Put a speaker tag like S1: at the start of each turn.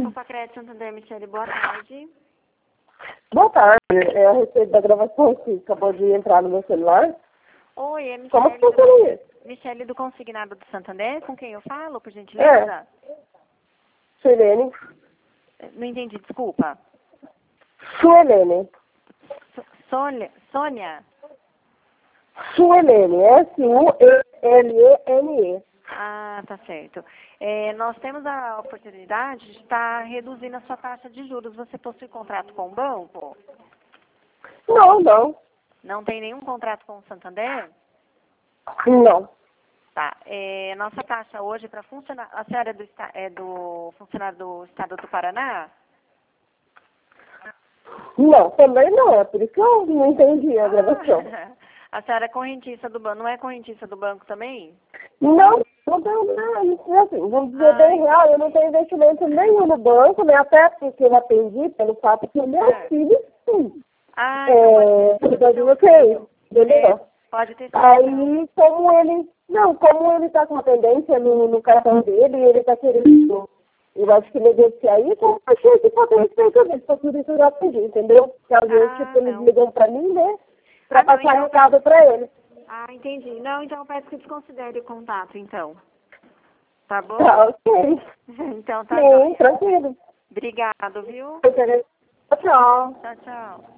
S1: Pacred Santander, Michele, boa tarde.
S2: Boa tarde, é a respeito da gravação que acabou de entrar no meu celular.
S1: Oi, é Michele.
S2: Como que funciona isso?
S1: Michele do Consignado do Santander, com quem eu falo, por gentileza?
S2: Suelene.
S1: Não entendi, desculpa.
S2: Suelene.
S1: Sônia?
S2: Suelene, S-U-E-L-E-N-E.
S1: Ah, tá certo. Nós temos a oportunidade de estar reduzindo a sua taxa de juros. Você possui contrato com o banco?
S2: Não.
S1: Não tem nenhum contrato com o Santander?
S2: Não.
S1: Tá. Nossa taxa hoje para funcionar... A senhora é do funcionário do Estado do Paraná?
S2: Não, também não. É por isso que eu não entendi a gravação.
S1: A senhora é correntista do banco. Não é correntista do banco também?
S2: Não tenho nada. Assim, vamos dizer bem real, eu não tenho investimento nenhum no banco, né? Até porque eu atendi pelo fato que o meu filho, sim.
S1: Então
S2: de vocês, entendeu?
S1: Pode ter sido.
S2: Aí, como ele tá com uma pendência no cartão dele, ele tá querendo, eu acho que negociar isso, eu achei que pode respeito dele, foi tudo isso que eu atendi, entendeu? Que alguém, eles ligam pra mim, né? Pra passar recado pra ele.
S1: Ah, entendi. Não, então eu peço que desconsidere o contato, então. Tá bom?
S2: Tá, ok.
S1: Então tá
S2: Sim,
S1: bom.
S2: tranquilo.
S1: Obrigado, viu?
S2: Tchau.
S1: Tchau.